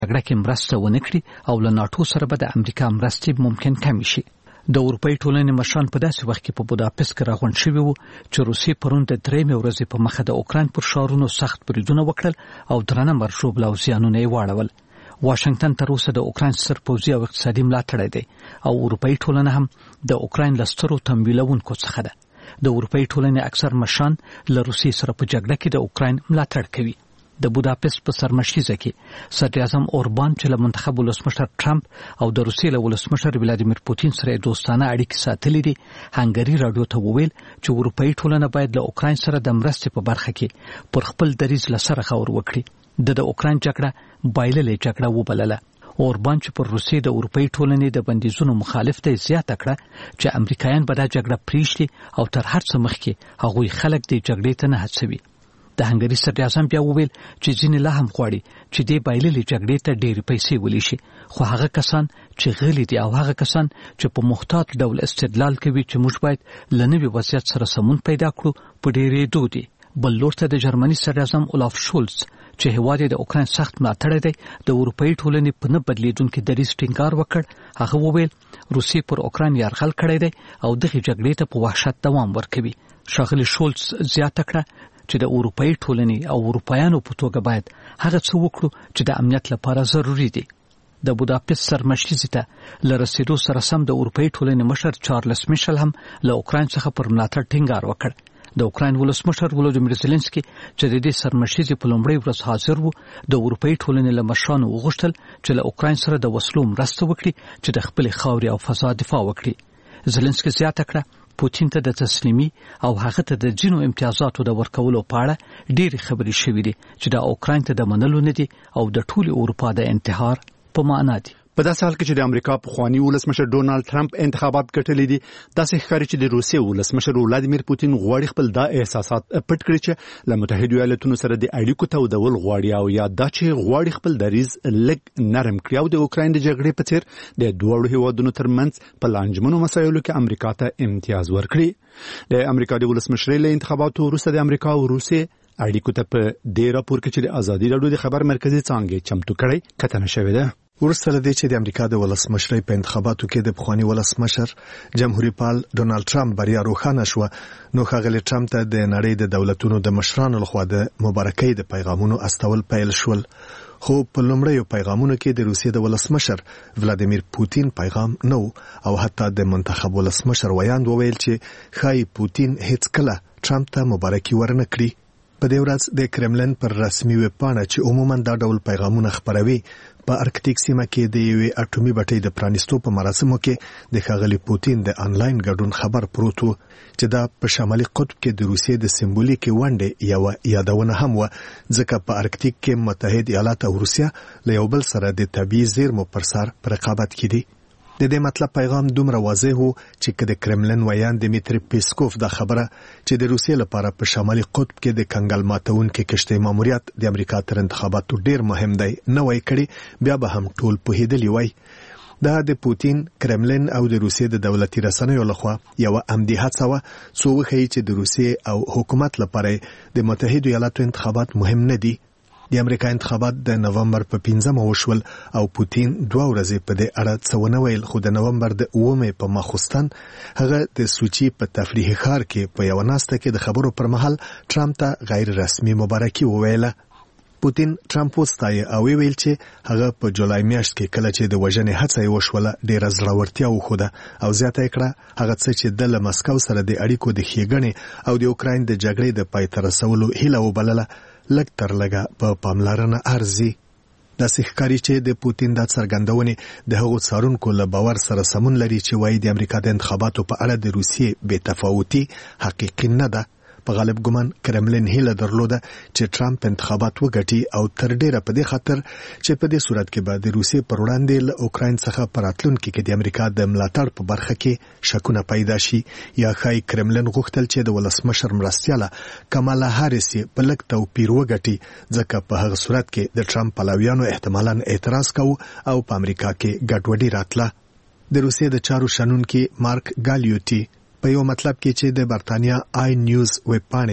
جګړه کې مرسته ونه کړي او له ناتو سره به د امریکا مرستې ممکن کم شي. د اروپאי ټولنې مشران په داسې وخت کې په بوداپست کې راغونډ شوي وو چې روسیې پرون د 3 ورځې په مخه د اوکراین پر ښارونو سخت بریدونه وکړل او درنه مرشوب او زیانونه یې واړول. واشنگټن تر اوسه د اوکراین ستر پوځي او اقتصادي ملاتړی دی او اروپאי ټولنه هم د اوکراین له سترو تمویلونکو څخه ده. د اروپאי ټولنې اکثر مشران له روسیې سره په جګړه کې د اوکراین ملاتړ کوي. د بوداپست په سرمشیزه کې صدر اعظم اوربان چې له منتخب ولسمشر ټرمپ او د روسیې له ولسمشر ولادیمیر پوتین سره دوستانه اړیکې ساتلې دي، هنګری رادیو ته وویل چې اروپאי ټولنه باید له اوکراین سره د مرستې په برخه کې پر خپل دریځ له سره غور وکړي. د اوکراین جګړه بایللې جګړه وبلله. اوربان چې پر روسیې د اروپאי ټولنې د بندیزونو مخالف دی زیاته کړه چې امریکایان به دا جګړه پریږدي او تر هر څه مخکې هغوی خلک د جګړې ته نه هڅوي. د هنګری صدر اعظم بیا وویل چې ځینې لا هم غواړي چې د بایللې جګړې ته ډېرې پیسې ولي شي، خو هغه کسان چې غلي دي او هغه کسان چې په محتاط ډول استدلال کوي چې موږ باید له نوي وضعیت سره سمون پیدا کړو په ډېرې دودي. بل لور ته د جرمني صدر اعظم اولاف شولز چې هیواد د اوکراین سخت ملاتړی دی د اروپאי ټولنې په نه بدلیدونکو دریځ ټینګار وکړ. هغه وویل روسیې پر اوکراین یرغل کړی دی او دغه جګړې ته په وحشت دوام ورکوي. ښاغلي شولز زیاته کړه چې د اروپאי ټولنې او اروپایانو په توګه باید هغه څه وکړو چې د امنیت لپاره ضروری دي. د بوداپست سرمشیزې ته له رسیدو سره سم د اروپאי ټولنې مشر چارلس میشل هم له اوکراین څخه پر ملاتړ ټینګار وکړ. د اوکراین ولسمشر ولودیمیر زيلنسکي چې د دې سرمشیزې په لومړۍ ورځ حاضر وو د اروپאי ټولنې له مشرانو وغوښتل چې له اوکراین سره د وسلو مرسته وکړي چې د خپل خاورې او فضا دفاع وکړي. زيلنسکي زیاته کړه پوتین ته د تسلیمي او هغه ته د جنو امتیازاتو د ورکولو په اړه ډېری خبرې شوې دي چې د اوکراین ته د منلو نه دي او د ټول اروپا د انتحار په معنا دي. په داسې حال کې چې د امریکا پخوانی ولسمشر ډونالد ټرمپ انتخابات ګټلې دي، داسې ښکاري چې د روسیې ولسمشر ولادیمیر پوتین غواړي خپل دا احساسات پټ کړي چې له متحده ایالاتونو سره د اړیکو تودول غواړي او یا دا چې غواړي خپل دریځ لږ نرم کړي او د اوکراین د جګړې په څیر د دوه هیوادونو ترمنځ په لانجمنو مسایلو کې امریکا ته امتیاز ورکړي. د امریکا د ولسمشرۍ له انتخاباتو وروسته د امریکا او روسیې اړیکو ته په دې راپور کې چې د ازادي راډیو د خبر مرکزی څانګې چمتو کړي کتنه شوې ده. ورسره د چې د امریکا د ولسمشرۍ په انتخاباتو کې د پخوانی ولسمشر جمهوریت پال ډونالد ټرمپ بریا روښانه شو، نو ښاغلی ټرمپ ته د نړۍ د دولتونو د مشرانو لخوا د مبارکۍ د پیغامونو استول پیل شول. خو په لومړیو پیغامونو کې د روسیې د ولسمشر ولادیمیر پوتین پیغام نو او حتی د منتخب ولسمشر ویاند وویل چې خای پوتین هیڅ کله ټرمپ ته مبارکي ورنه کړی. په دې ورځ د کرملن پر رسمي ویب پاڼه چې عموما دا ډول پیغامونه خپروي په ارکټیک سیمه کې د یوې اټومي بټۍ د پرانیستو په مراسمو کې د ښاغلي پوتین د انلاین ګډون خبر پروت و چې دا په شمالي قطب کې د روسیې د سمبولیک ونډې یو یادونه هم و، ځکه په ارکټیک کې متحد ایالات او روسیا له یو بل سره د طبیعي زیرمو پر سر په رقابت کې دي. د دې مطلب پیغام دومره واضح و چې د کرملن ویان دمیتری پیسکوف دا خبره چې د روسیې لپاره په شمالي قطب کې د کنګل ماتونکو کشتۍ ماموریت د امریکا تر انتخاباتو ډیر مهم دی نه وای کړي، بیا به هم ټول پوهیدلی وای. دا د پوتین، کرملن او د روسیې د دولتي رسنیو لخوا یو عمدي هڅه و څو وښیي چې د روسیې او حکومت لپاره د متحده ایالاتو انتخابات مهم نه دي. د امریکا انتخابات د نومبر په 15 وشول او پوتین 2 ورځې په دې اړه څه ونه ویل، خو د نومبر د 9 په ماخوستن هغه د سوچي په تفریحي ښار کې په یو ناسته کې د خبرو پر مهال ټرمپ ته غیر رسمي مبارکي وویله. پوتین ټرمپ وستایه او ویل چې هغه په جولای میاشت کې کله چې د وژنې هڅه وشوله ډېر زړورتیا وښوده او زیاته کړه هغه څه چې د مسکو سره د اړیکو د ښېګڼې او د اوکراین د جګړې د پای ته رسولو هیله وبلله لږ تر لږه په پاملرنه ارزي. داسې ښکاري چې د پوتین د څرګندونې د هغو څارونکو له باور سره سمون لري چې وایي د امریکا د انتخاباتو په اړه د روسیې بې تفاوتي حقیقي نه ده. په غالب ګمان کرملن هیله درلوده چې ټرمپ انتخابات وګټي او تر ډیره په دې خاطر چې په دې صورت کې به د روسیې پر وړاندې له اوکراین څخه په راتلونکي کې د امریکا د ملاتړ په برخه کې شکونه پیدا شي، یا ښایي کرملن غوښتل چې د ولسمشر مرستیاله کمالا هاریس په لږ توپیر وګټي، ځکه په هغه صورت کې د ټرمپ پلویانو احتمالاً اعتراض کوي او په امریکا کې ګډوډي راتله. د روسیې د چارو شنونکي مارک ګالیوټي په یو مطلب کې چې د برتانیا آی نیوز ویب پاڼې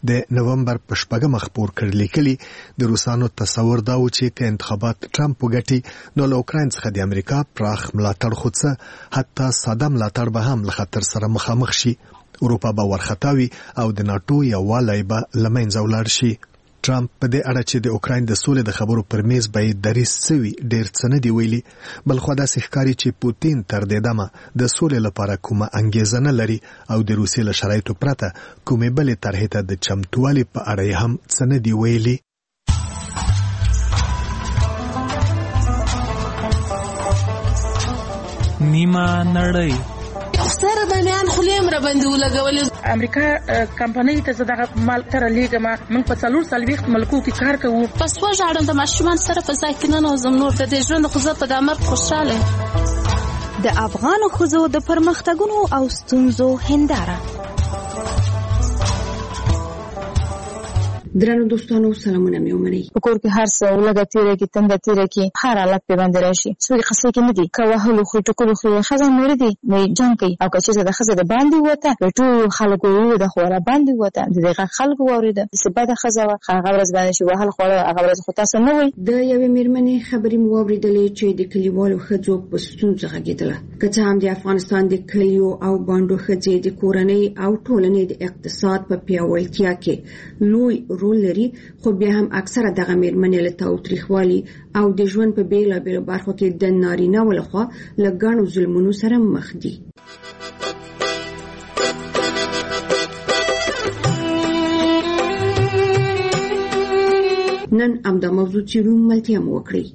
د نومبر په 8 خبر کړل لیکلي د روسانو تصور دا و چې که انتخابات ټرمپ وګټي نو له اوکرين څخه د امریکا پراخ ملاتړ خودڅه حتی ساده ملاتړ به هم له خطر سره مخامخ شي. اروپا به ورختاوي او د ناتو یووالی به لمنځه ولاړ شي. ټرمپ په دې اړه چې د اوکرين د سولې د خبرو پر میز به دریس سوي ډېر څه نه دی ویلي، بل خو دا ښکاري چې پوتین تر دې دمه د سولې لپاره کومه انګیزه نه لري او د روسیې له شرایطو پرته کومې بلې طرحې ته د چمتووالي په اړه هم څه نه دی ویلي. نیمه نړۍ سره باندې خلیم را باندې ولګول. امریکا کمپنۍ ته زداغه مال تر لیګما موږ په 4 ملکو کې کار کوو. پس وژاړم د ماشومان سره په ځای کې نه نوزم نور د دې ژوند خو زه په دامر خوشاله. د افغان ښځو د پرمختګونو او ستونزو هنداره. درنو دوستانو سلامونه مې ومنئ. کور کې هر څه ولګه تیرې کې تند تیرې کې هر حالت په باندې راشي. څوک قصې کې نه دي کوهلو خو ټکو خو خزان مړ دي نه جنگ کوي او که چې د خزه د باندې وته ټول خلکو یو د خوره باندې وته دغه خلکو وریده سبا د خزه هغه ورځ باندې شو وهل خوره هغه ورځ خو تاسو نه وي. د یوې میرمنې خبرې مو اوریدلې چې د کلیوالو خځو په ستونزه غږیدله. که هم د افغانستان د کلیو او باندو خځې د کورنۍ او ټولنې د اقتصاد په پیاوړتیا کې لوی رول لري، خو بیا هم اکثره دغه میرمنې له تاوتریخوالي او د ژوند په بیلابیلو برخو کې د نارینه ولخوا له ګڼو ظلمونو سره مخ دي. نن همدا موضوع چې ملتیا مو وکړي.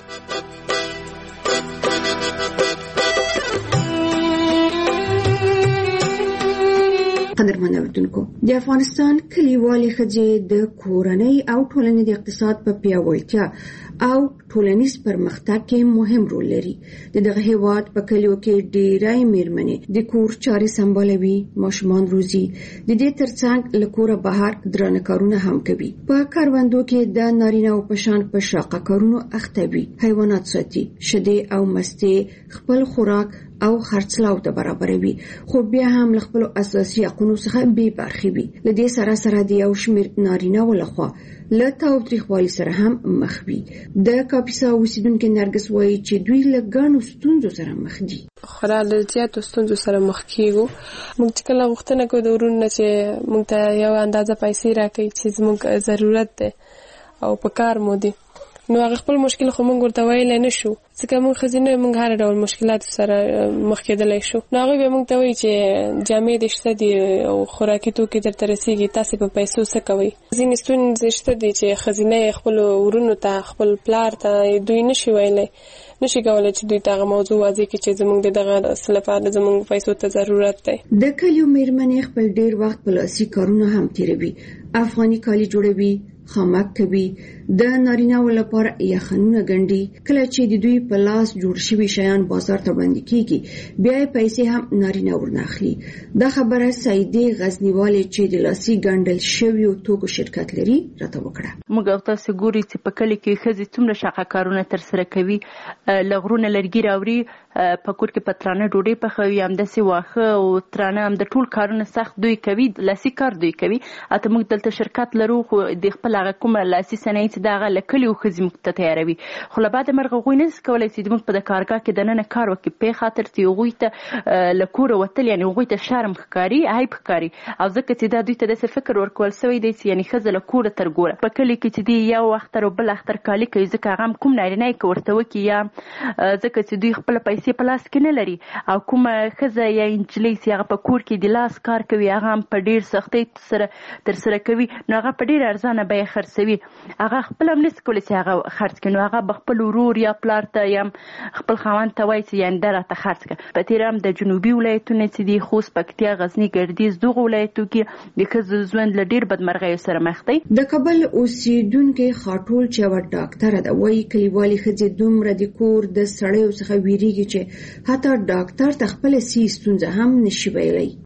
قدرمن اوریدونکو، د افغانستان کلیوالې ښځې د کورنۍ او ټولنې د اقتصاد په پیاوړتیا او ټولنیز پرمختګ کې مهم رول لري. دغه هیواد په کلیو کې ډېرای میرمنې د کور چارې سمبالوي، ماشومان روزي، د دې ترڅنګ له کوره بهر درانه کارونه هم کوي. په کاروندو کې د نارینه او پشان په شاقه کارونو اخته وي، حیوانات ساتي، شیدې او مستې خپل خوراک او خرڅلاو ته برابروي، خو بیا هم له خپل اساسي حقوقو څخه بې برخې وي. له دې سره د یو شمېر نارینه ولخوا له تاوتریخوالي سره هم مخ وي. د کاپیسا اوسیدونکو نرګس وایي چې دوی له ګڼو ستونزو سره مخ دي. خورا له زیاتو ستونزو سره مخ کیږو. موږ چې کله غوښتنه کوو د ورونو چې موږ ته یو اندازه پیسې راکړي چې زموږ ضرورت ده او په کار مو دي، نو هغه خپل مشکل خو موږ ورته ویلی نه شو، ځکه موږ ښځینه موږ هر ډول مشکلاتو سره مخ کېدلی شو. نو هغوی به موږ ته وایي چې جامې دې شته دي او خوراکي توکي درته رسېږي، تاسې په پیسو څه کوئ. ځینې ستونزې شته دي چې ښځینه یې خپلو ورونو ته خپل پلار ته دوی نشي ویلی، نشي کولی چې دوی ته هغه موضوع واضح کړي چې زموږ د دغه څه لپاره زموږ پیسو ته ضرورت دی. د کلیو میرمنې خپل ډېر وخت په لاسي کارونه هم تېروي، افغاني کالي جوړوي، خامک کوي، د نارینه‌و لپاره یخنونه ګنډي. کله چې د دوی په لاس جوړ شوي شیان بازار ته وړاندې کیږي، بیا یې پیسې هم نارینه ورناخلي. دا خبره سعیدې غزنیوالې چې د لاسي ګنډل شویو توکو شرکت لري راته وکړه. موږ او تاسو ګوري چې په کلی کې ښځې څومره شاقه کارونه ترسره کوي، له غرونه لرګي راوړي، په کور کې په ترانه ډوډۍ پخوي، همداسې واښه او ترانه، هم د ټول کارونه سخت دوی کوي، لاسي کار دوی کوي. اته موږ دلته شرکت لرو، خو د خپل هغه کومه لاسي صنایع چې دغه له کلیو ښځې موږ ته تیاروي، خو له بعده مرغه هغوی نشي کولی چې موږ په د کارګاه کې دننه کار وکړي، په خاطر چې هغوی ته له کوره وتل یعنې هغوی ته شرم ښکاري، عیب ښکاري، او ځکه چې دا دوی ته داسې فکر ورکول سوی دی چې یعنې ښځه له کوره تر ګوره په کلي کې چې دی یو اختر او بل اختر کالي کوي، ځکه هغه هم کوم نارینه یې که ورته وکړي، یا ځکه چې دوی خپله پیسې په لاس کې نه لري، او کومه ښځه یا نجلۍ چې هغه په کور کې د لاس کار کوي، هغه هم په ډېر سختۍ سره ترسره کوي، نو هغه په ډېر ارزانه بیه خرڅوي. هغه خپل هم نشي کولی چې هغه خرڅ کړي، نو هغه به خپل ورور یا پلار ته یا خپل خاوند ته وایي چې یعنې دا راته خرڅ کړه. په تېره هم د جنوبي ولایتونه چې دي، خوست، پکتیا، غزني، ګردیز، دغو ولایتو کې د ښځو ژوند له ډېر بدمرغیو سره مخ دی. د کابل اوسیدونکې خاټول چې یوه ډاکټره ده وایي کلیوالې ښځې دومره د کور د سړیو څخه ویریږي چې حتی ډاکټر ته خپله ستونزه هم نشي ویلی.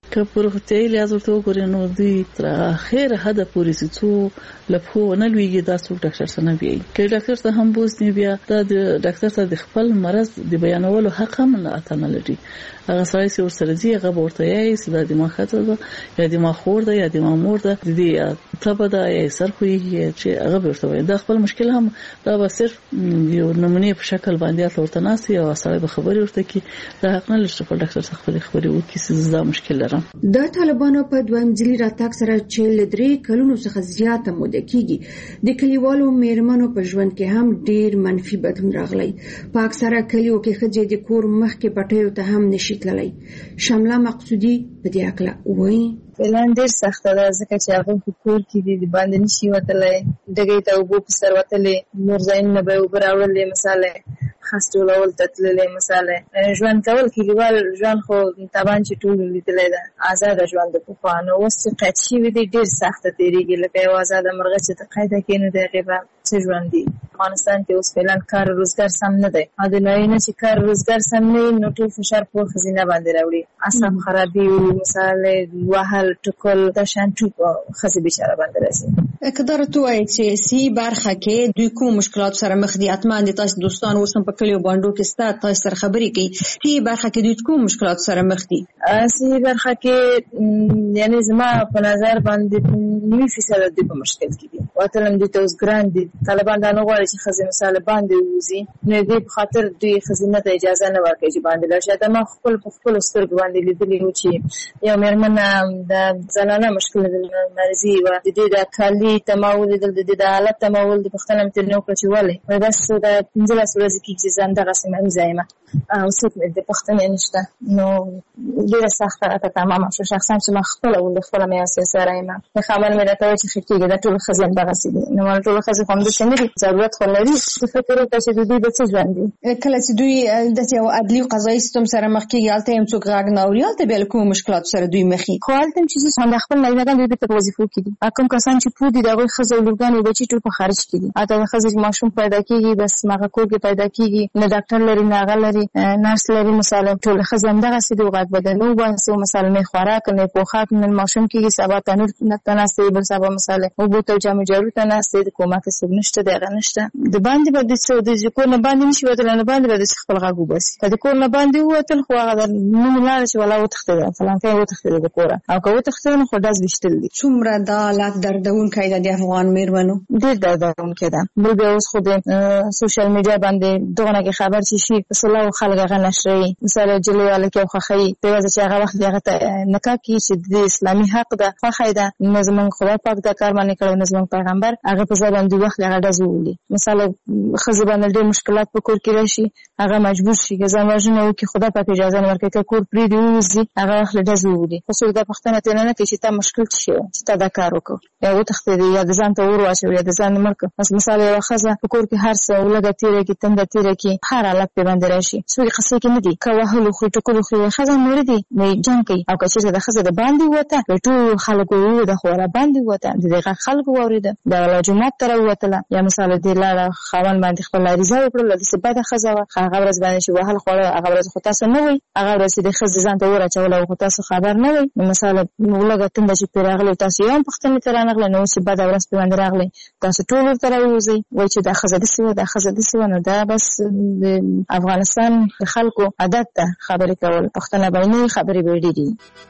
که په روغتیايي لحاظ ورته وګورئ نو دوی تر اخره حد پورې څو لپو نه لویږي دا څوک ډاکټر سره نه وي که ډاکټر ته هم بوزنی بیا دا د ډاکټر ته د خپل مرض د بیانولو حق هم نه اتنه لري هغه سړی چې ورسره دی هغه ورته یې چې د دماغ خطر ده یا دماغ خور ده یا دماغ مور ده د دې تبه ده یا سر خوږي چې هغه ورته وایي دا خپل مشکل هم دا به صرف یو نمونه په شکل باندې ورته ناسي او سړی به خبري ورته کی دا حق نه لري چې ډاکټر څخه خبري وکړي چې دا مشکل لرم د طالبانو په دویم ځلي راتګ سره چې لدري کلونو څخه زیاته موده کیږي د کلیوالو میرمنو په ژوند کې هم ډیر منفي بدلون راغلی په اکثره کلیو کې ښځې د کور مخ کې پټیو ته هم نشي تللی شمله مقصودی په دې اړه وایي فعلا ډیر سخته ده ځکه چې هغه په کور کې دي باندې نشي وتلای دغه ته وبو په سر وتلې نور ځین نه به وبراولې مثلا خاص ټولول تتللې مثلا ژوند کول کلیوال ژوند خو تابان چې ټول لیدلې ده آزاد ژوند په خوانه اوس قید شي وي ډیر سخته تیریږي لکه یو آزاد مرغه چې ته قاعده کې نه دی غیبه څه ژوند دي افغانستان کې اوس فعلا کار روزګار سم نه دی ا د نه چې کار روزګار سم نه نو ټول فشار په خزینه باندې راوړي اصلا خرابي مثلا وهل ټکول د شانټو خزي بشاره باندې راځي کدار توای چې سی برخه کې دوی کوم مشکلات سره مخ دي اتمان دي تاسو دوستان اوسم په کلیو باندې کې ستاسو تاسو سره خبرې کوي سی برخه کې دوی کوم مشکلات سره مخ دي سی برخه کې یعنی زما په نظر باندې 90% د مشکل کې دي واتلم دي توس ګران دي طالبان دا نه غواړي چې خزي مثال باندې وزي نه دي په خاطر دوی خزینه ته اجازه نه ورکوي چې باندې لاشه دا ما خپل سترګ باندې لیدلې و چې یو مېرمن د زنانه مشکل مرزي و د دې د کالي تماول د حالت تماول د پښتنه تر نو کړی ولې بس د 15 ورځې کې چې زنده رسمه زایمه او څوک د پښتنه نشته نو ډیره سخته راته تمامه شو شخصا چې ما خپل ول خپل مې اساسه رایم نه خبر مې راته چې خېږي د ټول خزن دغه سي نو ټول خزن کوم د څنګه ضرورت خو لري چې فکر وکړي چې دوی د څه ژوند دي کله چې دوی د یو عدلي قضایي سیستم سره مخ کېږي البته هم څوک غاګ نه اوري البته بل کوم مشکلات سره دوی مخې خو البته چې څنګه خپل نه دوی په وظیفو کې دي کوم کسان چې پودي دغه خزو لګان بچي ټول په خارج کې دي اته خزو ماشوم پیدا کیږي بس ماغه کور کې پیدا کیږي نه ډاکټر لري نه غل لري نرس لري مثلا ټول خزم دغه سي دوه غاټ بدنو واسو مثلا نه خوراک نه پوخاک نه ماشوم کېږي سبا تنور نه تناسي بل سبا مثلا او بوته جامو جارو تناسي د کومه څه نشته دغه نشته د باندې باندې څه د کور نه باندې نشي وتل نه باندې باندې خپل غاګو بس کله کور نه باندې وتل خو هغه نو لاړ چې ولا وتخته فلان کې وتخته د کور او کو وتخته نو خو داس بشتل دي څومره دا لات دردون کایدا د افغان میرمنو ډېر دردون کېده بل به اوس خو د سوشل میډیا باندې دغه کې خبر شي په سلام خلک غنشري مثلا جلواله کې خوخي په وجه چې هغه وخت هغه نکاح کې چې د اسلامي حق ده خوخي ده نظم خدای پاک دا کار باندې کړو نظم پیغمبر هغه په ځای باندې وخت هغه دزولي مثلا خزه باندې ډېر مشکلات په کور کې راشي هغه مجبور شي چې ځان واجنه وکي خدای پاک اجازه نه ورکړي کور پری دی وزي هغه وخت دزولي خو څو د پښتنه ته نه کې چې تا مشکل شي چې تا دا کار وکړي یا وتخته دی یا د ځان ته ور واچو یا د ځان مرګ بس مثلا یو خزه په کور کې هر څه ولګه تیرې کې تند تیرې کې هر حالت په باندې راشي څو قصې کې نه دي کوهلو خو ټکو خو خزه مور دي نه جنگ کوي او که چې د خزه د باندې وته ټول خلکو د خوره باندې وته دغه خلکو وریده د جمعه تر وته یا مثلا د لاره خوان باندې خپل ریزه وکړل د سبا د خزه هغه ورځ باندې چې وهل خوره هغه ورځ خو تاسو نه وي هغه ورځ د خزه ځان ته ورچول او خو تاسو خبر نه وي مثلا ولګه تند چې پیراغله تاسو یو پښتنه تر نه غل نو چې بعد ورځ په باندې راغله تاسو ټول تر وځي وای چې د خزه د سیو د خزه د سیو نو دا بس د افغانستان خلکو عادت ته خبرې کول پښتنه باندې خبرې وړي دي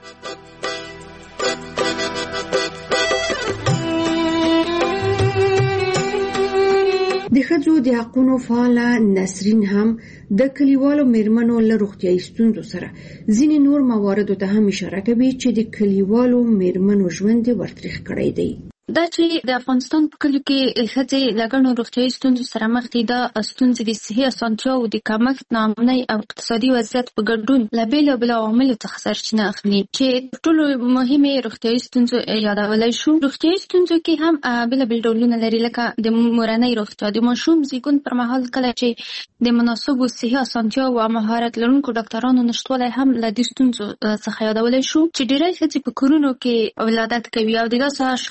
د ښځو د حقونو فعاله نسرین هم د کلیوالو میرمنو له روغتیايي ستونزو سره ځینې نور مواردو ته هم اشاره کوي چې د کلیوالو میرمنو ژوند ورتریخ کړی دی دا چې د افغانستان په کلیو کې ښځې له ګڼو روغتیايي ستونزو سره مخ دي دا ستونزې د صحي اسانتیاوو د کمښت ناامنۍ او اقتصادي وضعیت په ګډون له بېلابېلو عواملو څخه سرچینه اخلي چې تر ټولو مهمې روغتیايي ستونزو یادولی شو روغتیايي ستونزو کې هم بېلابېل ډولونه لري لکه د مورنۍ روغتیا د ماشوم زیږون پر مهال کله چې د مناسبو صحي اسانتیاوو او مهارت لرونکو ډاکټرانو نشتوالی هم له دې ستونزو څخه یادولی شو چې ډېری ښځې په کورونو کې ولادت کوي او د داسې اشخاصو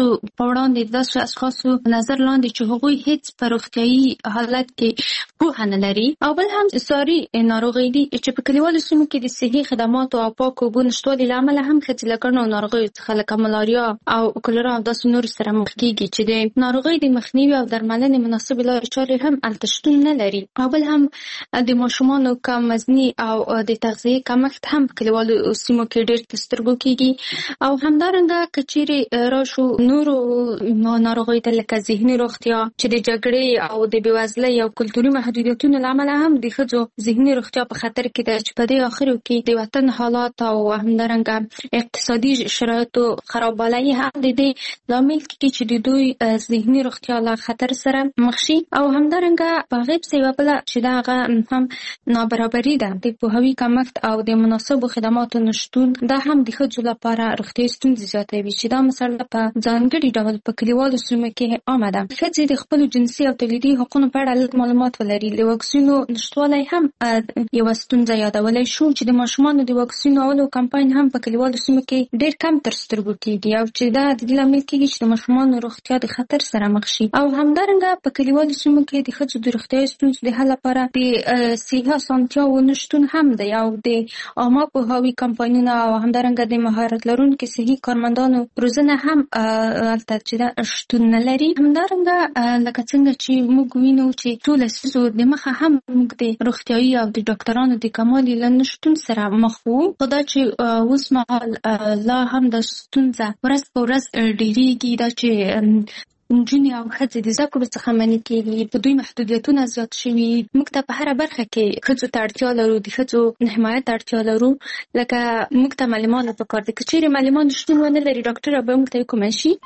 په وړاندې داسې اشخاصو نظر لاندې چې هغوی هیڅ په روغتیايي حالت کې پوهه نه لري، او بل هم ساري ناروغۍ دي چې په کلیوالو سیمو کې د صحي خدماتو او پاکو اوبو نشتوالي له امله هم ښځې له ګڼو ناروغیو څخه لکه ملاریا او کولرا او داسې نورو سره مخ کېږي چې د ناروغۍ د مخنیوي او درملنې مناسبې لارې چارې هم هلته شتون نه لري، او بل هم د ماشومانو کم وزني او د تغذیې کمښت هم په کلیوالو سیمو کې ډېر په سترګو کېږي. او همدارنګه که چیرې راشو نورو ناروغیو ته لکه ذهني روغتیا چې د جګړې او د بېوزلۍ او کلتوري محدودیتونو له امله هم د ښځو ذهني روغتیا په خطر کې ده، چې په دې اخرو کې د وطن حالات او همدارنګه اقتصادي شرایطو خرابوالی هم د دې لامل کېږي چې د دوی ذهني روغتیا له خطر سره مخ شي. او همدارنګه په هغې پسې یوه بله چې دا هغه هم نابرابري ده، د پوهاوي کمښت او د مناسبو خدماتو نشتون، دا هم د ښځو لپاره روغتیايي ستونزې زیاتوي، چې دا مسله په ځانګړي ډول په کلیوالو سیمو کې عامه ده. ښځې د خپلو جنسي او تولیدي حقونو په اړه لږ معلومات ولري. د واکسینو نشتوالی هم یوه ستونزه یادولی شو، چې د ماشومانو د واکسینو اولو کمپاین هم په کلیوالو سیمو کې ډېر کم تر سترګو کېږي، او چې دا د دې لامل کېږي چې د ماشومانو روغتیا د خطر سره مخ شي. او همدارنګه په کلیوالو سیمو کې د ښځو د روغتیايي ستونزو د حل لپاره د صحي اسانتیاوو نشتون هم دی، او د عامه پوهاوي کمپاینونه او همدارنګه د مهارت لرونکو صحي کارمندانو روزنه هم هلته چې دا شتون نه لري. همدارنګه لکه څنګه چې موږ وینو چې څو لسیزو د مخه هم موږ د روغتیايي او د ډاکټرانو د کموالي له نشتون سره مخ وو، خو دا چې اوس مهال لا هم د ستونزه ورځ په ورځ ډېرېږي، دا چې نجونې او ښځې د زده کړو څخه منع کېږي، په دوی محدودیتونه زیات شوي. موږ ته په هره برخه کې ښځو ته اړتیا لرو، د ښځو حمایت ته اړتیا لرو، لکه موږ ته معلمان پکار دي. که چیرې معلمان شتون ونه لري، ډاکټره به موږ ته کومه شي.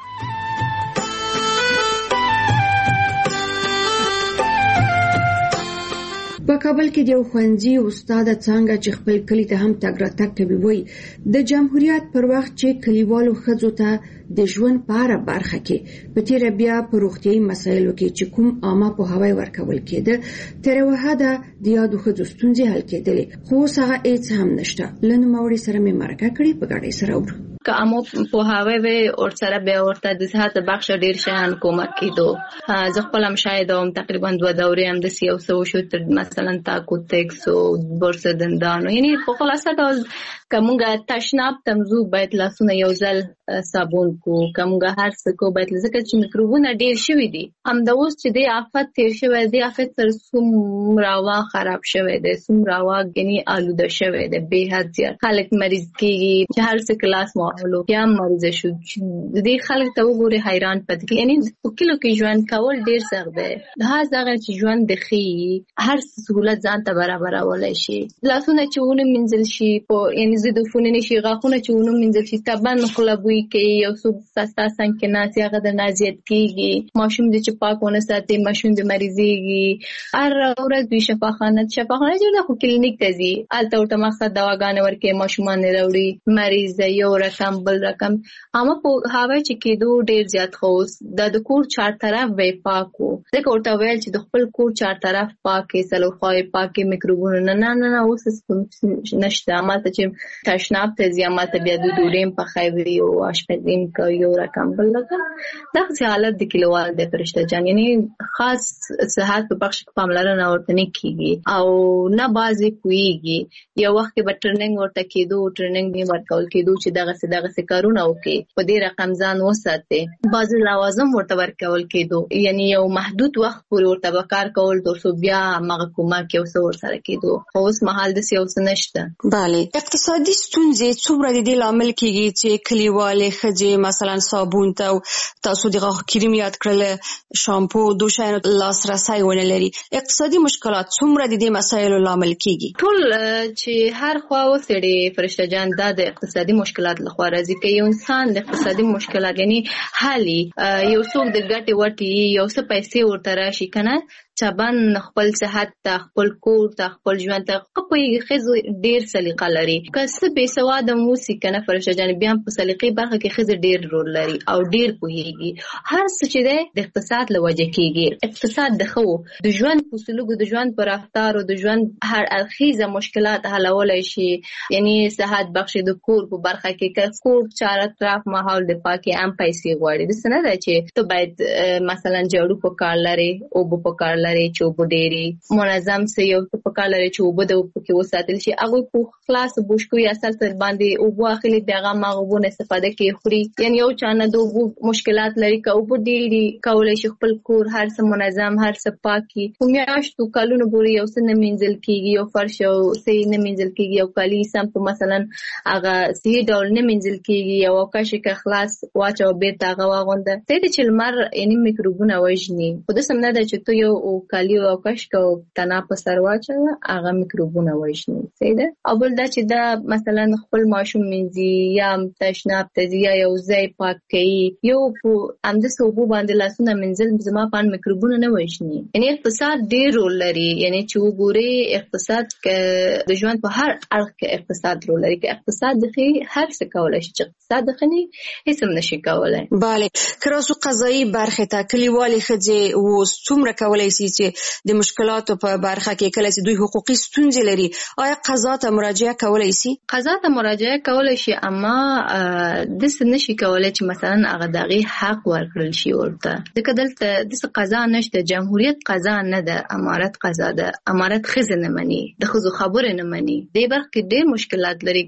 په کابل کې د یو ښوونځي استاده څانګه چې خپل کلي ته هم تګ راتګ کوي وایي د جمهوریت پر وخت چې کلیوالو ښځو ته د ژوند په هره برخه کې په تېره بیا په روغتیايي مسایلو کې چې کوم عامه پوهاوی ورکول کېده، تر یوه حده د یادو ښځو ستونزې حل کېدلې، خو اوس هغه هېڅ هم نشته. له نوموړي سره مې مرکه کړې، په ګډۍ سره اورو. که امو پوهاوی وي ورسره بیا ورته د صحت بخش ډیر شیان کومک کېدو. زه خپل هم شاید هم تقریبا 2 دورې هم د سیو سو شو، مثلا تاکو تکسو برس دندانو، یعنی په خلاصه ډول کومګه تشناب تمزو باید لاسونه یو ځل صابون کو، کومګه هر څه کو باید، ځکه چې میکروبونه ډیر شوي دي. هم د اوس چې د آفت تیر شوی دی، آفت تر څومره وا خراب شوی دی، څومره وا غني آلوده شوی دی، به حد زیات خلک مریض کیږي، چې هر څه کلاس ماحول یا مریض شو. د دې خلک ته وګوره حیران پاتې کیږي، یعنی په کلو کې ژوند کول ډیر سخت دی. دا ځکه چې ژوند د خي هر سہولت ځان ته برابرولای شي، لاسونه چې ونه منځل شي، په یعنی زدفونه نشي، غاښونه چې ونه منځل شي، تبن خلبوي کوي، یو څو سستا څنګه کې ناس هغه د نازیت کیږي، ماشوم دې چې پاکونه ساتي، ماشوم دې مریضيږي، هر ورځ دوی شفاخانه چې خو کلینیک ته ځي، الته ورته مقصد دواګانې ورکې، ماشومان وروړي، مریض یو رقم بل رقم. اما په هاوی چې کېدو ډیر زیات خوس د کور چار طرف وې پاکو، ځکه ورته ویل چې د خپل کور چار طرف پاکي، سلو خای پاکي، میکروبونه نه اوس نشته. اما ته چې تشناب ته ځي، اما ته بیا د ډوډۍ په خوي او اشپزین کوي یو رقم بل رقم. دغه حالت د کلیوال د فرشته جان، یعنی خاص صحت په بخش پاملرنه ورته نه کیږي او نه بازي کويږي. یو وخت به ټریننګ ورته کېدو، ټریننګ به ورکول کېدو چې دغه کارونه وکي، په دې رقم ځان وساتي، بعض لوازم ورته ورکول کېدو، یعنی یو محدود وخت پورې ورته به کار کول، ترڅو بیا هغه کومک یو څه ورسره کېدو. خو اوس مهال د سیاست نشته. بله، اقتصادي ستونزې څومره د دې لامل کېږي چې کلیوالې ښځې مثلا صابون ته تاسو د غاښ کریم یاد کړل، شامپو، دوشاینو لاسرسی ونه لري. اقتصادي مشکلات څومره د دې مسایلو لامل کېږي؟ ټول چې هر خوا وسړي فرشته جان دا د اقتصادي مشکلات لخوا راځي. که یو انسان د اقتصادي مشکلات یعنی حالي یو څوک د ګټې وټي یو څه پیسې ورته راشي کنه، چبن خپل صحت ته خپل کور ته خپل ژوند ته خپل خزو ډیر سلیقه لري کله به سواد موسی کنه فرشته جان بیا په سلیقې برخه کې خزو ډیر رول لري او ډیر پوهیږي هر څه چې د اقتصاد لوجه کیږي اقتصاد د خو د ژوند په سلوک د ژوند پر رفتار او د ژوند هر اړخیزه مشکلات حلولای شي یعنی صحت بخش د کور په برخه کې کور چار اطراف ماحول د پاکي ام پیسې غواړي د سند چې ته باید مثلا جوړو په کار لري او په کار لري چې وب ډيري منظم سي او په کار لري چې وب د په کې وساتل شي هغه په خلاص بوشکو یا اثر تر باندې او واخلي دغه ماغوونه استفاده کوي خوري یعنی یو چانه د مشکلات لري که وب ډيري کولای شي خپل کور هر څه منظم هر څه پاکي میاشتو کلونو پورې یو څه نه منځل کیږي او فرش او سي نه منځل کیږي او کالي سم په مثلا هغه سي ډول نه منځل کیږي او کاشه که خلاص واچو به تاغه واغونده ته د چلمر یعنی میکروبونه وژني خو د سم نه ده چې تو یو کالي او کاش کو تنا په سر واچو هغه میکروبونه وژني سیده او بل دا چې دا مثلا خپل ماشوم منځي یا تشناب تزیا یو ځای پاک کوي یو په اند سوبو باندې لاسونه منځل زما پان میکروبونه نه وژني یعنی اقتصاد ډیر رول لري یعنی چې وګوري اقتصاد کې د ژوند په هر اړخ کې اقتصاد رول لري کې اقتصاد د هر څه کولای شي چې اقتصاد د خني هیڅ هم نشي کولای bale کراسو قضایي برخه ته کلیوالي خځې و څومره کولای شي چې د مشکلاتو په برخه کې کله چې دوی حقوقي ستونزې لري آیا قضا ته مراجعه کولای شي قضا ته مراجعه کولای شي اما د څه نشي کولای چې مثلا هغه دغه حق ورکړل شي ورته ځکه دلته د قضا نشته جمهوریت قضا نه ده امارت قضا ده امارت خزه نه مني د خزو خبره نه مني د برخه کې ډېر مشکلات لري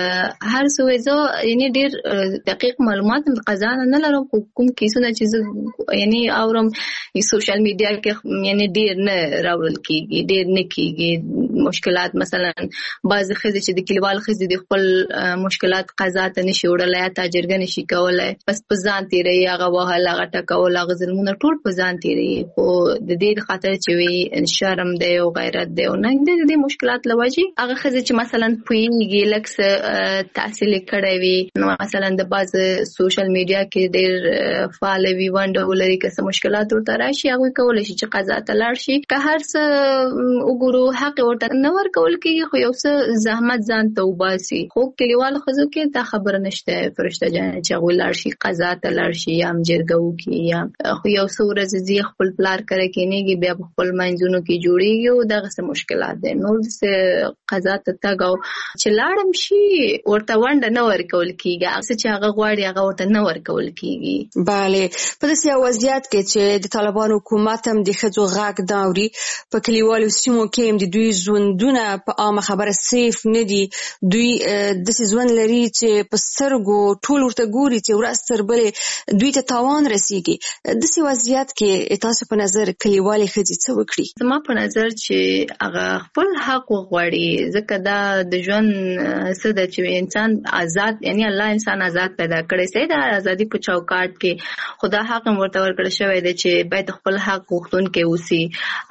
ک هر څه یعنی ډېر دقیق معلومات د قضا نه لرم کوم کیسونه چې یعنی اورم سوشل میډیا کې یعنی ډېر نه راول کیږي ډېر نه کیږي مشکلات مثلا بعض خزه چې د کلیوال خزه د خپل مشکلات قضا ته نشي وړلای یا تاجرګه نشي کولای بس په ځان تیری هغه وهله هغه ټکول هغه ظلمونه ټول په ځان تیری خو د دې خاطر چې وی شرم دی او غیرت دی او نه د دې مشکلات لوجي هغه خزه چې مثلا پوینګي لکس تحصیل کړی وي نو مثلا د باز سوشل میډیا کې ډېر فعال وي وانډه لري که څه مشکلات ورته راشي هغه کولای شي چې قضا ته لاړ شي که هر څه وګورو حق ورته نه ورکول کېږي خو یو څه زحمت ځان ته وباسي خو کلیوال خزو کې دا خبره نشته فرشته جان چې هغه لاړ شي قضا ته لاړ شي یا جرګو کې یا خو یو څو ورځې زی خپل پلار کړه کېنیږي بیا خپل منځونو کې جوړیږي او دغه څه مشکلات دي نو د قضا ته تاګو چې لاړم شي ورته وند نه ورکول کیږي هغه چې هغه غواړي هغه ورته نه ورکول کیږي bale په داسې وضعیت کې چې د طالبانو حکومت هم د خځو غاګ داوري په کلیوالو سیمو کې هم د دوی ژوندونه په عامه خبره سیف نه دي دوی د ژوند لري چې په سترګو ټول ورته ګوري چې ورستر بلې دوی ته تاوان رسیږي د دې وضعیت کې تاسو په نظر کلیوالي خځې څه وکړي زما په نظر چې هغه خپل حق وغواړي ځکه دا د ژوند څه د چې انسان آزاد یعنی الله انسان آزاد پیدا کړی سي دا ازادي په چوکاټ کې خدا حق ورته ورکړی شوی دی چې باید خپل حق غوښتونکي اوسي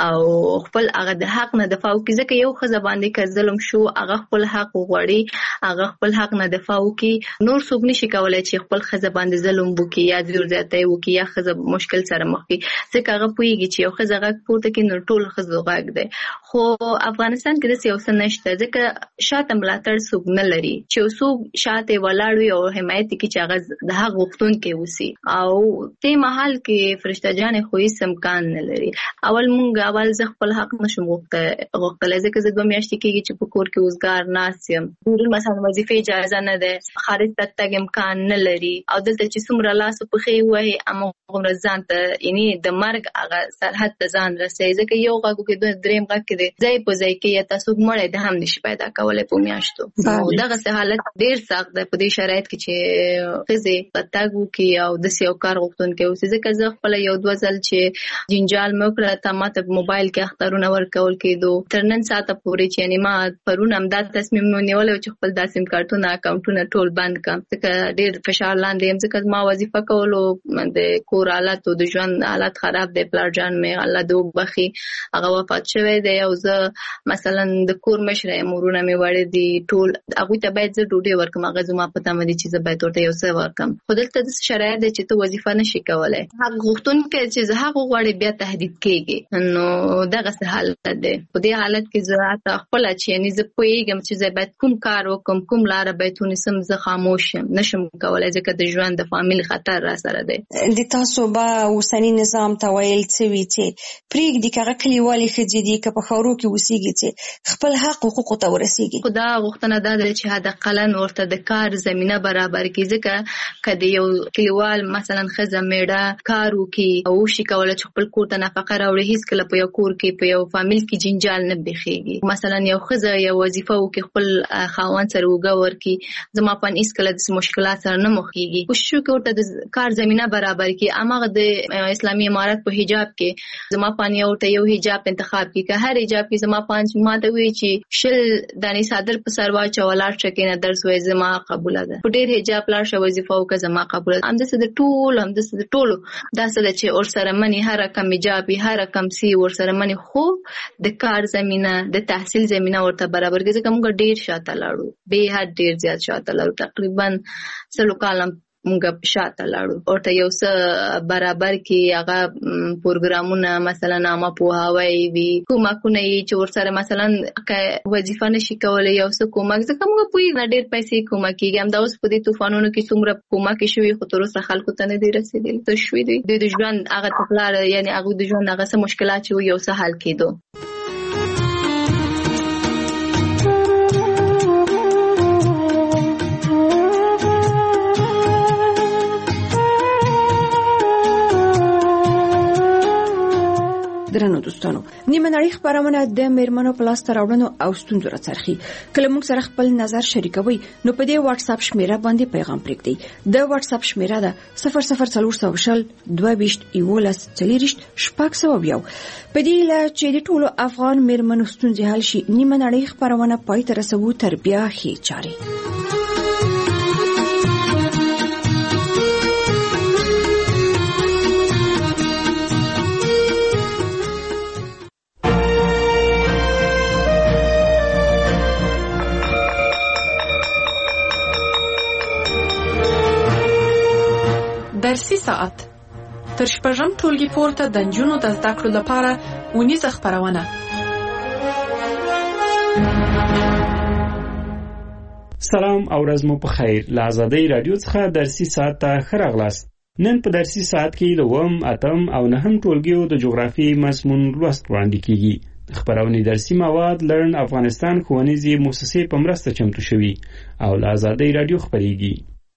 او خپل هغه د حق نه دفاع وکړي ځکه یو خزه باندې که ظلم شو هغه خپل حق وغواړي هغه خپل حق نه دفاع وکړي نور څوک نشي کولای چې خپل خزه باندې ظلم وکړي یا زور زیاتی وکړي یا خزه مشکل سره مخ کړي ځکه هغه پوهیږي چې یو خزه غږ پورته کوي نو ټول خزو غږ دی خو افغانستان کې د یو څه نشته ځکه شاته ملاتړ څوک نه لري چې څوک شاته ولاړ وي او حمایت کوي چې هغه د حق غوښتونکي اوسي او ته محل کې فرشته جان خو هیڅ امکان نه لري اول زه خپل حق نشم غوښتلای ځکه زه 2 میاشتې کېږي چې په کور کې وزګار ناس یم ډېر مثلا وظیفه اجازه نه ده خارج ته تګ امکان نه لري او دلته چې څومره لاس په خې وای اما عمر ځان ته یعنی د مرګ هغه سرحد ته ځان رسي ځکه یو غږ کې دریم غږ کې ځای په ځای کې یا تاسو مړې د هم نشي پیدا کولای په میاشتو دغه سه حالت ډیر سخت ده په دې شرایط کې چې خزه پتاګو کې او د سیو کار غوښتونکي اوسې ځکه زه خپل یو 2 ځل چې جنجال مې وکړه ته ماته موبایل کې اخترونه ورکول کېدو ترنن ساعته پورې چې یعنی ما پرون هم دا تصمیم نیولو چې خپل د سیم کارتونه اکاونټونه ټول بند کړم ځکه ډېر فشار لاندې يم ځکه ما وظیفه کولو د کور حالت او د ژوند حالت خراب دی پلار جان مې الله دې وبخي هغه وفات شوی دی او زه مثلا د کور مشره امورونه مې وړي دي ټول هغه ته باید زه ډوډۍ ورکم هغه زما پته مې دي چې زه باید ورته یو څه ورکم خو دلته د شرایط دي چې ته وظیفه نشي کولای هغه غوښتونکي چې زه هغه غواړي بیا تهدید کیږي نو دغه حالت دی په دې حالت کې زه خپل چې یعنی زه پوهیږم چې زه باید کوم کار وکم کوم لار باید ونیسم زه خاموش نشم کولای ځکه د ژوند د فامیل خطر را سره دی د تاسو به اوسنی نظام ته ویل څه وی چې پریږدي کغه کلیوالي خځې دي که په خاورو کې وسیږي چې خپل حق حقوق ته ورسیږي خدا غوښتنه ده چې هدا قلن ورته د کار زمينه برابر کړي ځکه کله یو کلیوال مثلا خزه میړه کار وکي او شي کولای چې خپل کور ته نفقه راوړي هیڅ کله په یو کور کې په یو فامیل کې جنجال نه بخيږي مثلا یو خزه یو وظیفه وکي خپل خاوند سره وګور کی زما پن اس کله د مشکلات سره نه مخېږي کوشش وکړه د کار زمينه برابر کی امغه د اسلامي امارات په حجاب کې زما پن یو ته یو حجاب انتخاب کی که هر حجاب کې زما پنځ ماته وی چې شل دانی صادر په سروا چولار چکه نه درس وې زما قبول ده په ډېر حجاب لار شو وظیفه وکړه زما قبول ده همدسه د ټولو دا څه چې اور سره منی هر کم حجاب هر کم سی ور سره منی خو د کار زمينه د تحصیل زمينه ورته برابر کې ځکه موږ ډېر شاته لاړو به حد ډېر زیات شاته لاړو تقریبا 100 کال موږ شاته لاړو او ته یو څه برابر کې هغه پروګرامونه مثلا نامه پوهاوي وي کومکونه چې ور سره مثلا وظیفه نشي کولای یو څه کومک ځکه موږ په ډېر پیسې کومک کیږي هم دا اوس په دې طوفانونو کې څومره کومک شوی خو تر اوسه خلکو ته نه دی رسیدلی ته شوی دی د ژوند هغه تکلار یعنی هغه د ژوند هغه څه مشکلات چې یو څه حل کېدو درنو دوستانو نیمه نړۍ خبرونه د میرمنو پلاس تراوړنو او ستونزو راڅرخي کله موږ سره خپل نظر شریکوي نو په دې واتس اپ شمیره باندې پیغام پرېږدئ د واتس اپ شمیره ده 00400 22 11 40 شپږ سوه یو په دې لا چې د ټولو افغان میرمنو ستونزې حل شي نیمه نړۍ خبرونه پای ته رسوو تر بیا ښې چارې درسي ساعت تر شپږم ټولګي پورته د نجونو د زده کړو لپاره ونیزه خبرونه سلام او ورځ مو په خیر له آزادۍ رادیو څخه درسي ساعت ته ښه راغلاست نن په درسي ساعت کې د اووم اتم او نهم ټولګیو د جغرافیې مضمون لوست وړاندې کیږي خبرونه درسي مواد لرن افغانستان ښوونیزې مؤسسې په مرسته چمتو شوي او له آزادۍ رادیو خبرېږي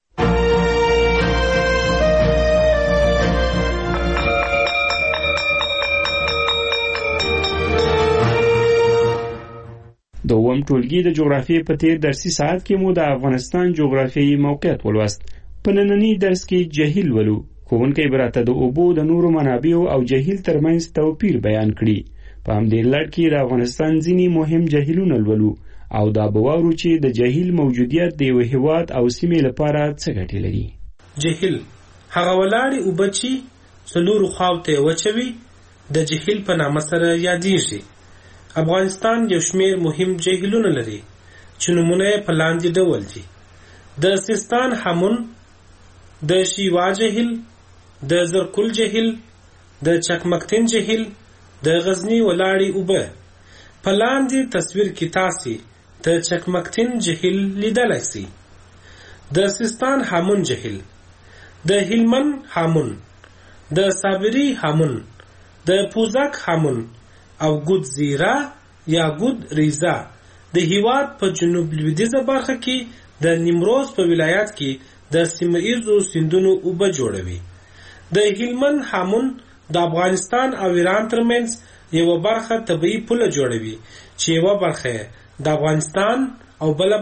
د اووم ټولګي د جغرافیې په تیر درسي ساعت کې مو د افغانستان جغرافیایي موقعیت ولوست په ننني درس کې جهیل ولو ښوونکی به راته د اوبو د نورو منابعو او جهیل ترمنځ توپیر بیان کړي په همدې لړ کې د افغانستان ځینې مهم جهیلونه لولو او دا به واورو چې د جهیل موجودیت د یو هېواد او سیمې لپاره څه ګټې لري جهیل هغه ولاړې اوبه چې څلورو خواو ته وچوي د جهیل په نامه سره یادېږي افغانستان یو شمیر مهم جهیلونه لري چې نمونه یې په لاندې ډول دي د سیستان هامون د شیوا جهیل د زرکل جهیل د چکمکتین جهیل د غزنی ولاړې اوبه په لاندې تصویر کې تاسې د چکمکتین جهیل لیدلی سئ د سیستان هامون جهیل د هلمند هامون د صابري هامون د پوزک هامون او ګود زیرا یا ګود ریزا د هیواد په جنوب لویدیځه برخه کې د نیمروز په ولایت کې د سیمه‌ایزو سیندونو اوبه جوړوي د هلمند هامون د افغانستان او ایران ترمنځ یو برخه طبيعي پوله جوړوي چې یو برخه د افغانستان او بل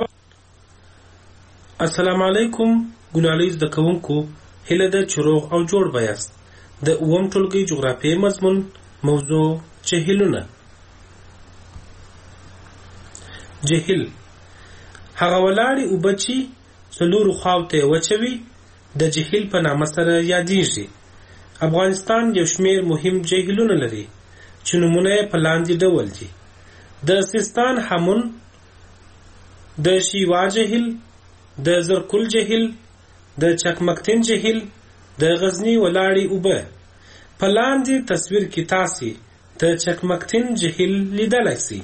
السلام علیکم ګنالیز د کوونکو هله د چروغ او جوړ بیاست د اووم ټولګي جغرافیې مضمون موضوع جهیلونه جهیل هغه ولاړې اوبه چې څلورو خواو ته وچوي د جهیل په نامه سره یادېږي. افغانستان یو شمېر مهم جهیلونه لري چې نومونه یې په لاندې ډول دي: د سیستان هامون، د شیوا جهیل، د زرکل جهیل، د چکمکتین جهیل، د غزنی ولاړې اوبه. په لاندې تصویر کې تاسې د چکمکتین جهیل لیدلی سئ.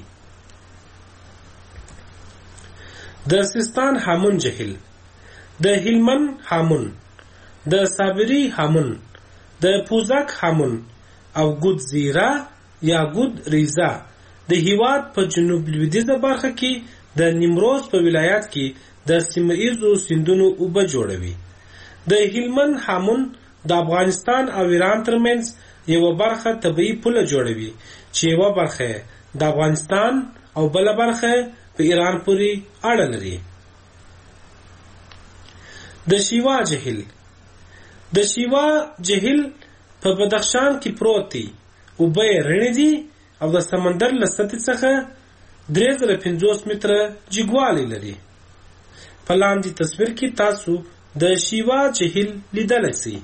د سیستان هامون جهیل، د هلمند هامون، د صابري هامون، د پوزک هامون او ګود زیرا یا ګود ریزا د هیواد په جنوب لویدیځه برخه کې د نیمروز په ولایت کې د سیمه ایزو سیندونو اوبه جوړوي. د هلمند هامون د افغانستان او ایران ترمنځ یوه برخه طبیعي پوله جوړوي چې یوه برخه د افغانستان او بله برخه په ایران پورې اړه لري. د شیوا جهیل، د شیوا جهیل په بدخشان کې پروت دی. اوبه یې رڼې دي او د سمندر له سطحې څخه 350 متره جګوالی لري. په لاندې تصویر کې تاسو د شیوا جهیل لیدلی سئ.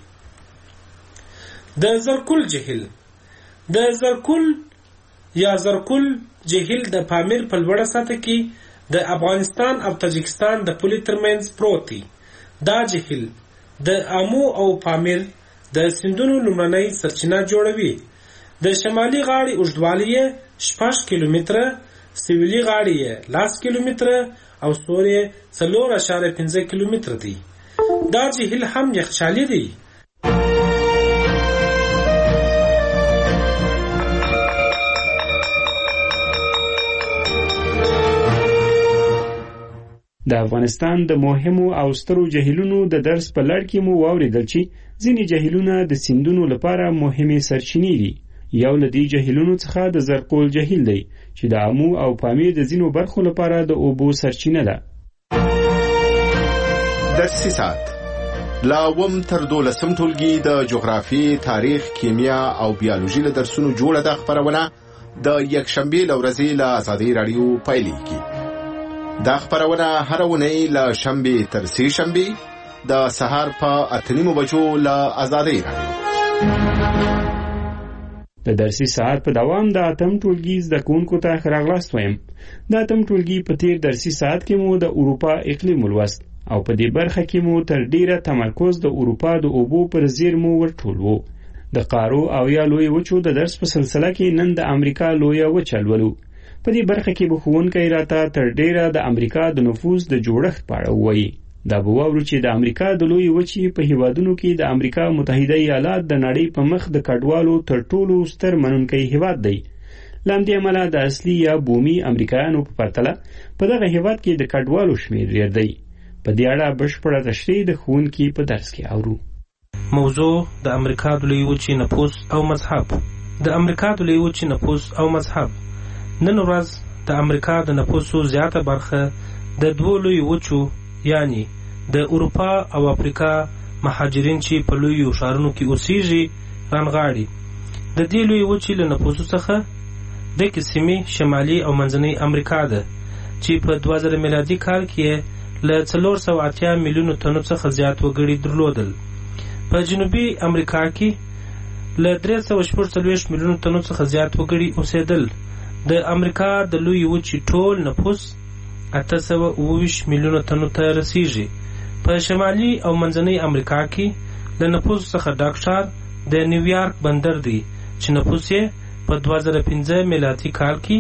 د زرکل جهیل، د زرکل یا زرکل جهیل د پامیر په لوړه سطحه کې د افغانستان او تاجکستان د پولې ترمنځ پروت دی. دا جهیل د آمو او پامیر د سیندونو لومړنۍ سرچینه جوړوي. د شمالي غاړې اوږدوالی یې 6 کیلومتره، سویلي غاړې یې 10 کیلومتره او سور یې 4.5 کیلومتره دی. دا جهیل هم یخچالي دی. د افغانستان د مهمو او سترو جهیلونو د درس په لړ کې مو واورېدل چې ځینې جهیلونه د سیندونو لپاره مهمې سرچینې دي. یو له دې جهیلونو څخه د زرکول جهیل دی چې د آمو او پامیر د ځینو برخو لپاره د اوبو سرچینه ده. درسي ساعت لا وم تر 12 ټولګي د جغرافي، تاریخ، کیمیا او بیولوژي له درسونو جوړه ده. خبرونه د یکشنبه له ورځې له آزادۍ رادیو پیلېږي. دا خبرونه هر اونۍ له شنبه تر سې شنبه د سهار په 8:30 بجو له آزادۍ رادیو. د درسي ساعت په دوام د اتم ټولګي زده کوونکو ته ښه راغلاست وایم. د اتم ټولګي په تیر درسي ساعت کې مو د اروپا اقلیم ولوست او په دې برخه کې مو تر ډیره تمرکز د اروپا د اوبو پر زیرمو ورټول وو. د قارو او یا لوی وچو د درس په سلسله کې نن د امریکا لویه وچه لولو. په دې برخه کې به ښوونکی راته تر ډیره د امریکا د نفوذ د جوړښت په اړه ووایي. دا به واورو چې د امریکا د لوی وچې په هیوادونو کې د امریکا متحده ایالات د نړۍ په مخ د کډوالو تر ټولو ستر منونکی هیواد دی. له همدې امله د اصلي یا بومي امریکایانو په پرتله په دغه هیواد کې د کډوالو شمېر ډېر دی. په دې اړه بشپړه تشریح د ښوونکي په درس کې اورو. موضوع د امریکا د لوی وچې نفوذ او مذهب. د امریکا د لوی وچې نفوذ او مذهب. نن ورځ د امریکا د نفوسو زیاته برخه د دوه لوی وچو یعنی د اروپا او افریقا مهاجرین چې په لویو ښارونو کې اوسېږي رانغاړي. د دې لوی وچې له نفوسو څخه د سیمې شمالي او منځنۍ امریکا ده چې په 2000 میلادي کال کې له 480 میلیونو تنو څخه زیات وګړي درلودل. په جنوبي امریکا کې له 340 میلیونو تنو څخه زیات وګړي اوسېدل. د امریکا د لوی وچې ټول نفوس 820 میلیونو تنو ته رسیږي. په شمالي او منځنۍ امریکا کې له نفوس څخه ډک ښار د نیویارک بندر دی چې نفوس یې په 2015 میلادي کال کې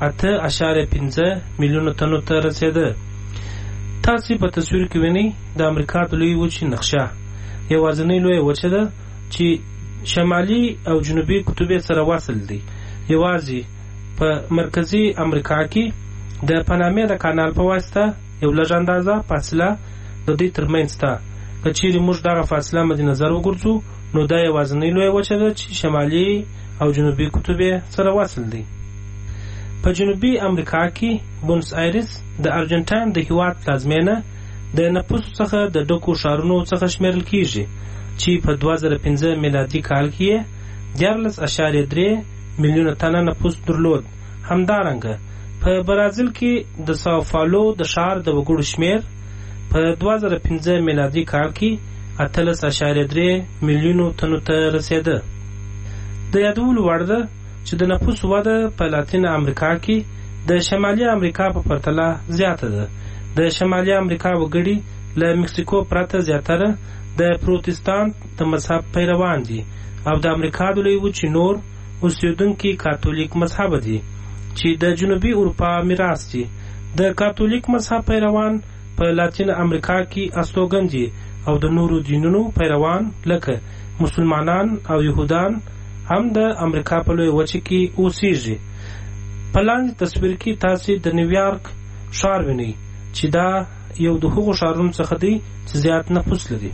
8.5 میلیونو تنو ته رسیده. تاسو په تصویر کې وینئ د امریکا د لوی وچې نقشه. یوازینۍ لویه وچه ده چې شمالي او جنوبي قطب سره وصل دي. یوازې په مرکزي امریکا کې د پانامې د کانال په واسطه یو لږ اندازه فاصله د دې ترمنځ ده. که چیرې موږ دغه فاصله مد نظر وګورځو نو دا یوازینۍ لویه وچه ده چې شمالي او جنوبي قطب سره وصل دي. په جنوبي امریکا کې بونس آیرس د ارجنټاین د هیواد پلازمینه د نفوسو څخه د ډکو ښارونو څخه شمیرل کیږي چې په 2015 میلادي کال کې 14.3 میلیونه تنه نفوس درلود. همدارنګه په په برازیل کې د ساو پاولو د ښار د وګړو شمیر په 2015 میلادي کال کې 18.3 میلیونو تنو ته رسیده. د یادولو وړ ده چې د نفوس وده په لاتین امریکا کې د شمالي امریکا په پرتله زیاته ده. د شمالي امریکا وګړي له مکسیکو پرته زیاتره د پروتستانت د مذهب پیروان دي او د امریکا د لوی وچې نور اوسیدونکي کاتولیک مذهب دي چې د جنوبي اروپا میراث دي. د کاتولیک مذهب پیروان په لاتین امریکا کې استوګن دي او د نورو دینونو پیروان لکه مسلمانان او يهودان هم د امریکا په لوی وچه کې اوسېږي. په لاندې تصویر کې تاسو د نیویارک ښار وینئ چې دا یو د هغو ښارونو څخه دی چې زیات نفوس لري.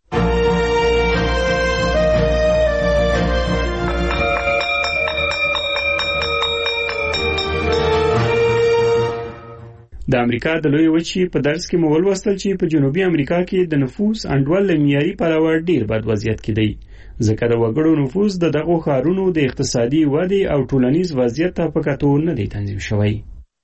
د امریکا د لوی وچې په درس کې مو ولوستل چې په جنوبي امریکا کې د نفوس انډول له معیاري پلوه ډیر بد وضعیت کې دی ځکه د وګړو نفوس د دغو ښارونو د اقتصادي ودې او ټولنیز وضعیت ته په کتو نه دی تنظیم شوی.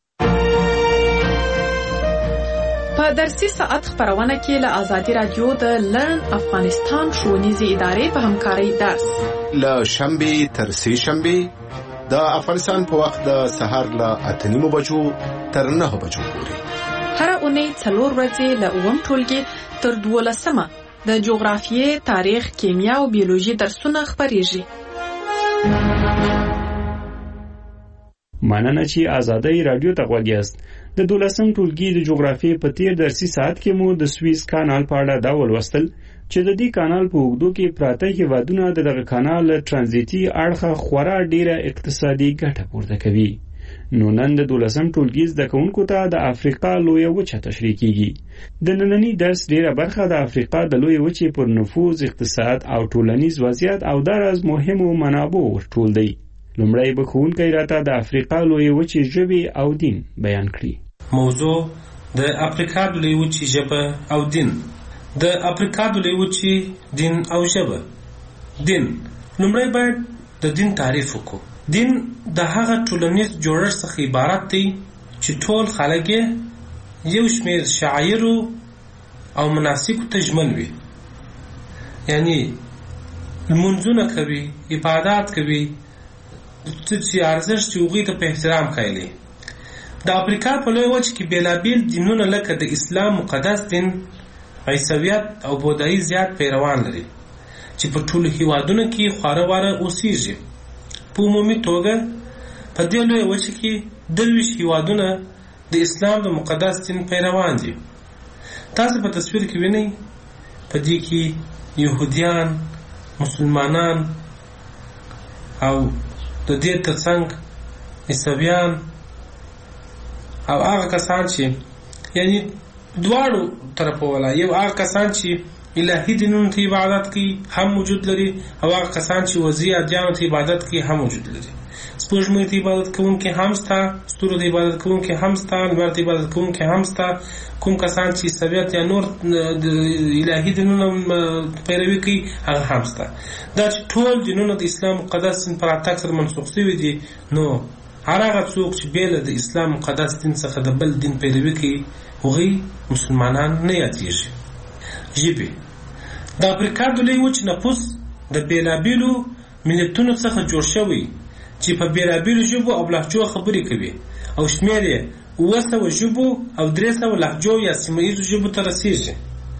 په درسي ساعت خبرونه کې له ازادي رادیو د لرن افغانستان ښوونیزې ادارې په همکارۍ درس له شنبې تر سې شنبې د افغانستان په وخت د سهار له 8:30 بجو تر 9 بجو پورې هر اونۍ 4 ورځې له 9 ټولګي تر 12 د جغرافیې، تاریخ، کیمیا او بیولوژي درسونه خبرېږي. مننه چې ازادي رادیو ته غوږ یاست. د 12 ټولګي د جغرافیې په تیر درسي ساعت کې مو د سویس کانال په اړه دا ولوستل چې د دې کانال په اوږدو کې پراته هیوادونه د دغه کانال ترانزیتي اړخه خورا ډیره اقتصادي ګټه پورته کوي. نو نن د 12 ټولګي زده کوونکو ته د افریقا لویه وچه تشریح کیږي. د نننی درس ډیره برخه د افریقا د لویه وچې پر نفوذ، اقتصاد او ټولنیز وضعیت او دراز مهمو منابعو ورټول دی. لومړی به ښوونکی راته د افریقا لویه وچې ژبې او دین بیان کړي. موضوع د افریقا د لویه وچې ژبه او دین. د افریقا د لویه وچې دین او ژبه. دین لومړی باید د دین تعریف وکړو. دین د هغه ټولنیز جوړښت څخه عبارت دی چې ټول خلک یو شمېر شعایرو او مناسکو ته ژمن وي، یعنی لمونځونه کوي، عبادات کوي، چې ارزښت چې هغوی ته په احترام ښایي. د افریقا په لویه وچه کې بېلابېل دینونه لکه د اسلام مقدس دین، عیسویت او بودایي زیات پیروان لري چې په ټولو هیوادونو کې خواره واره اوسېږي. په عمومي توګه په دې لویه وچه کې 23 هیوادونه د اسلام د مقدس دین پیروان دي. تاسو په تصویر کې وینئ په دې کې يهوديان، مسلمانان او د دې ترڅنګ عیسویان او هغه کسان چې یعنی دواړو طرفو ولا یو هغه کسان چې الهي دینونو ته عبادت کوي هم موجود لري او هغه کسان چې وضعي ادیانو ته عبادت کوي هم موجود لري. سپوږمۍ ته عبادت کوونکي هم شته، ستورو ته عبادت کوونکي هم شته، لمر ته عبادت کوونکي هم شته. کوم کسان چې عیسویت یا نور الهي دینونو پیروي کوي هغه هم شته. دا چې ټول دینونه د اسلام مقدس دین پر اتاک سره منسوخ شوي دي، نو هغه څوک چې بیل د اسلام مقدس دین څخه د بل دین پیروي کوي هغوی مسلمانان نه یادېږي. ژبې د افریقا د لویې وچې نفوس د بېلابېلو ملتونو څخه جوړ شوی چې په بېلابېلو ژبو او لهجو خبرې کوي او شمېر یې 700 ژبو او 300 لهجو یا سیمه ییزو ژبو ته رسېږي.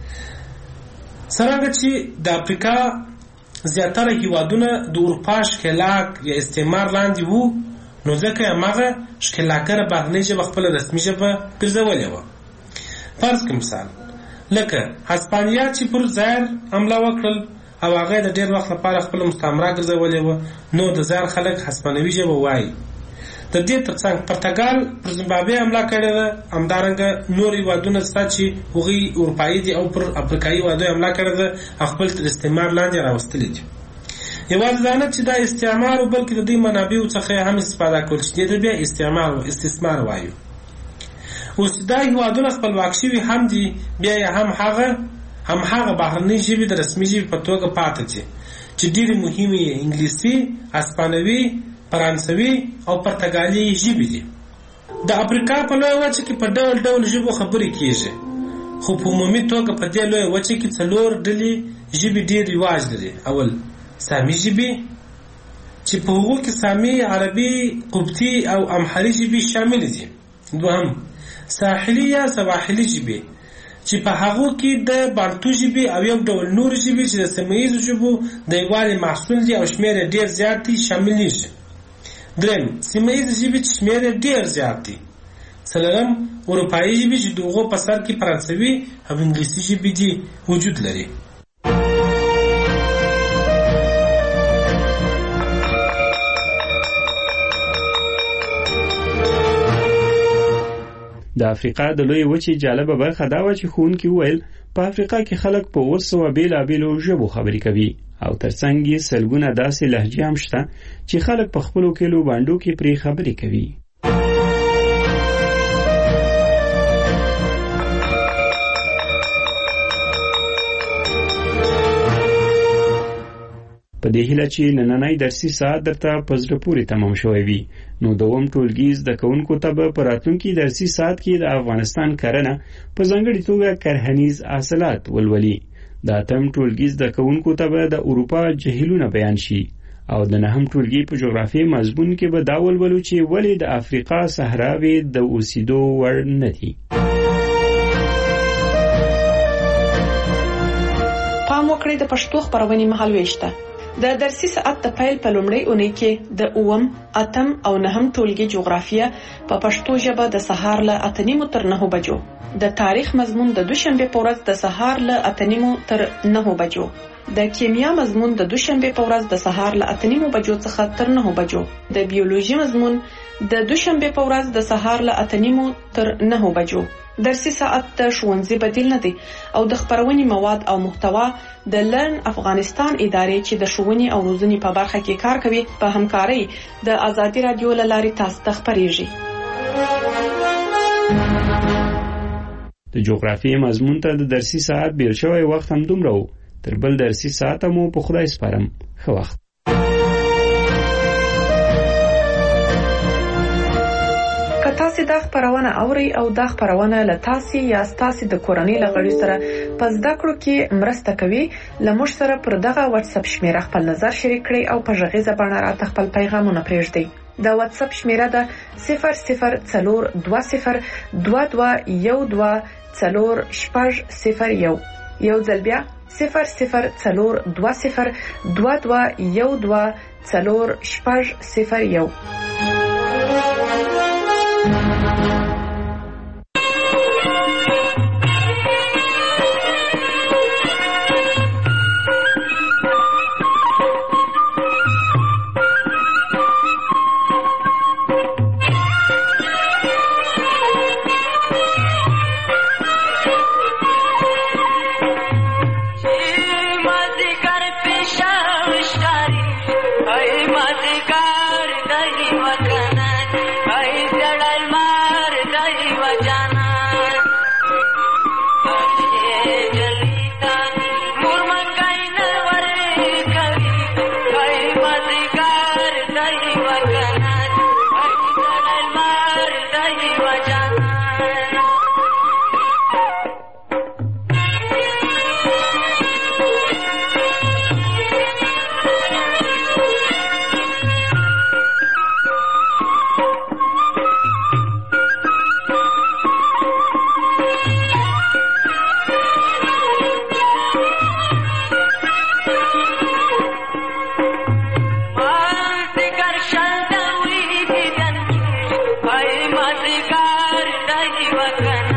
څرنګه چې د افریقا زیاتره هیوادونه د اروپا ښکېلاک یا استعمار لاندې وو، نو ځکه هماغه ښکېلاکګره بهرنۍ ژبه خپله رسمي ژبه ګرځولې وه. فرض کړه مثال لکه هسپانیا چې پر زایر حمله وکړل او هغه د ډېر وخت لپاره خپل مستعمره ګرځولې وه، نو د زایر خلک هسپانوي ژبه وایي. د دې ترڅنګ پرتګال پر زیمبابوې حمله کړې ده، همدارنګه نور هېوادونه شته چې هغوی اروپایي دي او پر افریقایي هېوادونو حمله کړې ده او خپل تر استعمار لاندې راوستلي دي. یوازې دا نه چې دا استعمار و، بلکې د دوی منابعو څخه هم استفاده کول چې دې ته بیا استثمار وایو. اوس دا هېوادونه خپلواک شوي هم دي، بیا یې هم هغه بهرنۍ ژبې د رسمي ژبې په توګه پاتې دي چې ډېرې مهمې یې انګلیسي، هسپانوي، فرانسوي او پرتګالي ژبې دي. د افریقا په لویه وچه کې په ډول ډول ژبو خبرې کیږي، خو په عمومي توګه په دې لویه وچه کې 4 ډلې ژبې ډېر رواج لري. اول سامي ژبې چې په هغو کې سامي، عربي، قبطي او امحري ژبې شامل دي. دوهم ساحلي یا سواحلي ژبې چې په هغو کې د بانتو ژبې او یو ډول نور ژبې چې د سیمه ییزو ژبو د یووالي محصول دي او شمېر یې ډېر زیات دي شاملېږي. دریم سیمه ییزې ژبې چې شمېر یې ډېر زیات دي. څلورم اروپایي ژبې چې د هغو په سر کې فرانسوي او انګلیسي ژبې دي وجود لري. د افریقا د لوی وچې جالبه برخه دا و چې ښوونکي وویل په افریقا کې خلک په 200 بېلابېلو ژبو خبرې کوي او ترڅنګ یې سلګونه داسې لهجې هم شته چې خلک په خپلو کلیو بانډو کې پرې خبرې کوي. په دې هیله چې نننی درسي ساعت درته په زړه پورې تمام شوی وي، نو دوم ټولګي زده کوونکو ته به په راتلونکي درسي ساعت کې د افغانستان کرنه په ځانګړې توګه کرهنیز حاصلات ولولي. د اتم ټولګي زده کوونکو ته به د اروپا جهیلونه بیان شي او د نهم ټولګي په جغرافیې مضمون کې به دا ولولو چې ولې د افریقا صحراوې د اوسېدو وړ نه دي. پام وکړئ د پښتو خپرونې مهالوېش ته. د درسي ساعت د پیل په لومړۍ اونۍ کې د 8م، 8م او 9م ټولګي جغرافیه په پښتو ژبه د سهار له 8:30 تر 9 بجو، د تاریخ مضمون د دوشنبه په ورځ د سهار له 8:30 تر 9 بجو، د کیمیا مضمون د دوشنبه په ورځ د سهار له 8:30 بجو څخه تر 9 بجو، د بیولوژي مضمون د دوشنبه په ورځ د سهار له 8:30 تر 9 بجو. درسي ساعت د ښوونځي بدیل نه دی او د خپرونې مواد او محتوا د لرن افغانستان ادارې چې د ښوونې او روزنې په برخه کې کار کوي په همکارۍ د آزادي رادیو له لارې تاسو ته خپریږي. د جغرافیې مضمون ته د درسي ساعت بیل شوی وخت هم دومره و. تر بل درسي ساعت مو په خدای سپارم. ښه وخت. که تاسو دا خبرونه اوري او دا خبرونه له تاسو یا تاسو د کورنۍ لغړي سره په زده کړو کې مرسته کوي، لمر سره پر دغه واتس اپ شمیره خپل نظر شریک کړئ او په غږیزه بڼه راته خپل پیغامونه پرېږدئ. دا واتس اپ شمیره ده 004212124001. یو ځل بیا 004212124001. Bye.